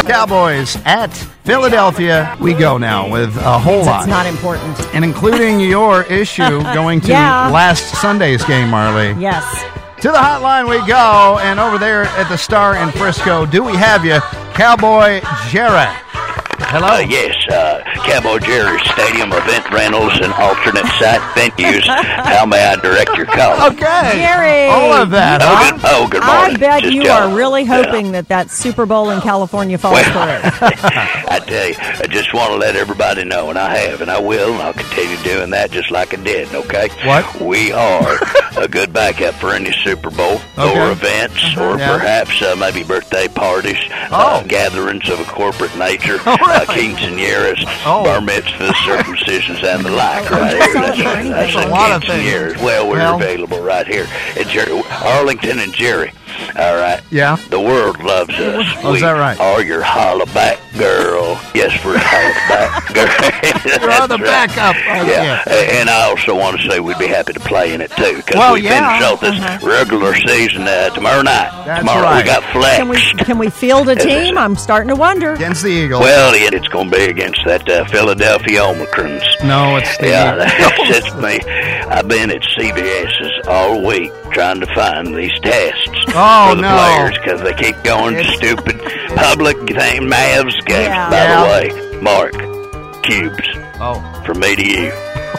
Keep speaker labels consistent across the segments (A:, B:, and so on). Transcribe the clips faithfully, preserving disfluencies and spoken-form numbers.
A: Cowboys at Philadelphia. We go now with a whole lot.
B: It's not important.
A: And including your issue going to
B: Yeah.
A: last Sunday's game, Marley.
B: Yes.
A: To the hotline we go, and over there at the Star in Frisco, do we have you, Cowboy Jerry? Hello.
C: Uh, yes, uh, Cowboy Jerry's Stadium Event Rentals and Alternate Site Venues. How may I direct your call?
A: Okay.
B: Jerry.
A: All of that,
C: Oh,
A: huh?
C: good, oh, good morning.
B: I bet
C: Just
B: you
C: John.
B: are really hoping that that Super Bowl in California falls
C: Well,
B: through.
C: I tell you, I just want to let everybody know, and I have, and I will, and I'll continue doing that just like I did, okay?
A: What?
C: We are a good backup for any Super Bowl
A: Okay.
C: or events or
A: Yeah.
C: perhaps uh, maybe birthday parties,
A: Oh.
C: uh, gatherings of a corporate nature,
A: Oh, really?
C: uh, quinceañeras,
A: Oh.
C: bar mitzvahs, circumcisions, and the like,
B: Oh,
C: right
B: just
C: here.
B: not for anything.
C: That's
A: That's a lot of
C: quinceañeras. Well, we're
A: Well.
C: available right here at Jerry, Arlington and Jerry. All right.
A: Yeah.
C: The world loves us.
A: Oh, is that right?
C: We are your hollaback girl. Yes, we're hollaback girl.
A: You're on the backup. Oh,
C: Yeah. And I also want to say we'd be happy to play in it, too, because
A: Well,
C: we
A: yeah.
C: finish off this
B: Uh-huh.
C: regular season uh, tomorrow night.
A: That's
C: tomorrow
A: right.
C: we got flex.
B: Can we can we field a team? I'm starting to wonder.
A: Against the Eagles.
C: Well, it, it's going to be against that uh, Philadelphia Omicrons.
A: no, it's the
C: Yeah,
A: Eagles.
C: that's just me. I've been at C B S's all week trying to find these tests
A: Oh,
C: for the
A: no.
C: players because they keep going to
A: It's-
C: stupid public thing, Mavs games.
B: Yeah.
C: By
A: Yeah.
C: the way, Mark, Cubes,
A: Oh.
C: from me to you.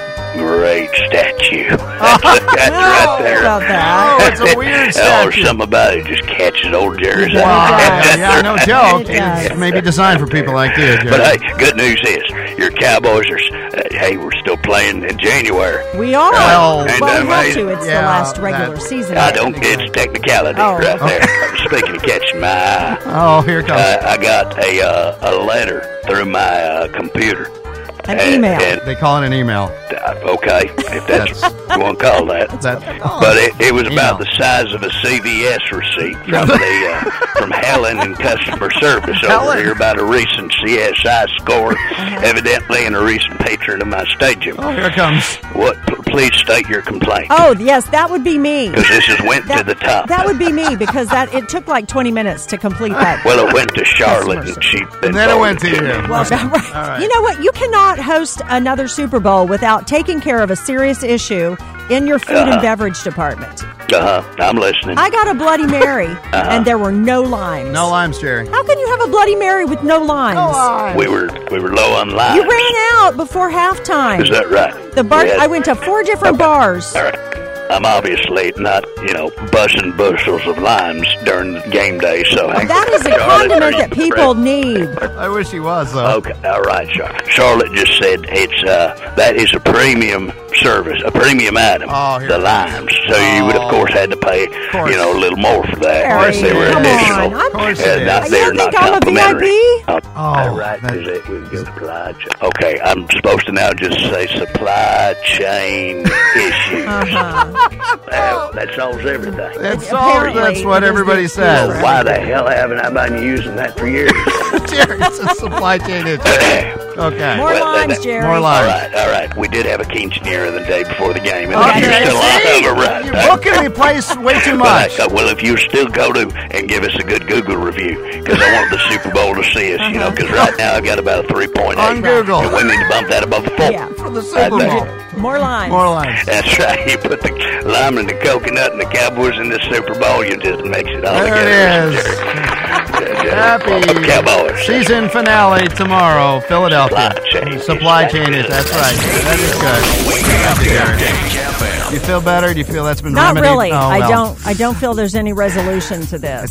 C: Great statue. That's, that's right there.
B: About that.
A: Oh, it's a weird
C: Oh,
A: statue.
C: something about it just catches old Jerry's
B: Yeah,
A: Wow.
B: it does.
A: Yeah, no joke.
B: It does.
A: It's maybe designed for people like you, Jerry.
C: But hey, good news is your Cowboys are. Uh, hey, we're still playing in January.
B: We are.
A: Well,
C: ain't
B: well,
C: that
B: we have
C: amazing?
B: to. It's
A: Yeah,
B: the last regular
A: that-
B: season.
C: I don't. It's technicality
B: Oh,
C: right
B: okay.
C: there. Speaking of catching my eye,
A: Oh, here it comes.
C: uh, I got a uh, a letter through my uh, computer.
B: An
C: And-
B: email.
C: and,
A: They call it an email.
C: uh, okay, if that's what you want to call that.
A: That,
C: But it, it was about
A: Email.
C: the size of a C V S receipt from the uh, from Helen in customer service over
A: Helen.
C: here about a recent C S I score, evidently, and a recent patron of my stadium.
A: oh, here it comes.
C: What? P- please state your complaint,
B: Oh, yes, that would be me.
C: because this has went to
B: That,
C: the top.
B: that would be me because that it took like twenty minutes to complete that.
C: Well, it went to Charlotte, and she
A: And then it went to you.
B: Well,
A: Okay.
B: right.
A: All right.
B: You know what? You cannot host another Super Bowl without taking care of a serious issue in your food
C: Uh-huh.
B: and beverage department.
C: Uh huh. I'm listening.
B: I got a Bloody Mary, and there were no limes.
A: No limes, Jerry.
B: How can you have a Bloody Mary with no limes?
C: we were we were low on limes.
B: You ran out before halftime.
C: Is that right?
B: The bar.
C: We had-
B: I went to four different
C: Okay.
B: bars.
C: All right. I'm obviously not, you know, busting bushels of limes during game day, so I
B: That is a
C: Charlotte,
B: condiment
C: are
B: that
C: you
B: people need.
A: I wish he was, though.
C: Okay, all right, Charlotte. Charlotte just said it's uh that is a premium service, a premium item.
A: Oh, here
C: the
A: it
C: limes. So you would of
A: Oh.
C: course had to pay,
A: course.
C: you know, a little more for that.
B: Harry,
C: Unless they were
B: come
C: additional.
B: on. I'm-
A: Of course
C: Uh,
A: it is.
C: not,
B: You
C: they're
B: don't think
C: not
B: I'm a V I
C: complimentary.
B: P?
C: Oh,
A: Oh,
C: all right.
A: that-
C: Is it, we go supply chain. Okay, I'm supposed to now just say supply chain issues.
B: Uh-huh.
C: Well, that solves everything.
A: That's all.
B: Apparently,
A: That's what
B: it is
A: everybody
B: the-
A: says.
C: Well, why the hell haven't I been using that for years?
A: Jerry, it's a supply chain issue. Okay.
B: More
C: Well,
B: limes,
C: that-
B: Jerry.
A: More
C: All
A: limes.
C: right, all right. We did have a quinceanera the day before the game, and
A: Okay,
C: you're still
A: see?
C: on. Right.
A: You're booking me place way too
C: Well,
A: much.
C: I- well, if you still go to and give us a good Google review, because I want the Super Bowl to see us, you know, because right now I got about a three point eight.
A: On Google.
C: And we need to bump that above a four.
B: Yeah.
A: For the
C: Right
A: Super
C: there.
A: Bowl.
B: More limes.
A: More limes.
C: That's right. You put the lime and the coconut and the Cowboys in the Super Bowl, you just mix it all
A: There
C: together.
A: it is.
C: Happy
A: Happy
C: Cowboys.
A: season finale tomorrow, Philadelphia.
C: Supply chain.
A: Supply
C: That's
A: chain is,
C: good.
A: that's right. That is good. Thank you, Jerry. You feel better? Do you feel that's been
B: Not
A: remedied?
B: really.
A: Oh,
B: I
A: well.
B: don't. I don't feel there's any resolution to this.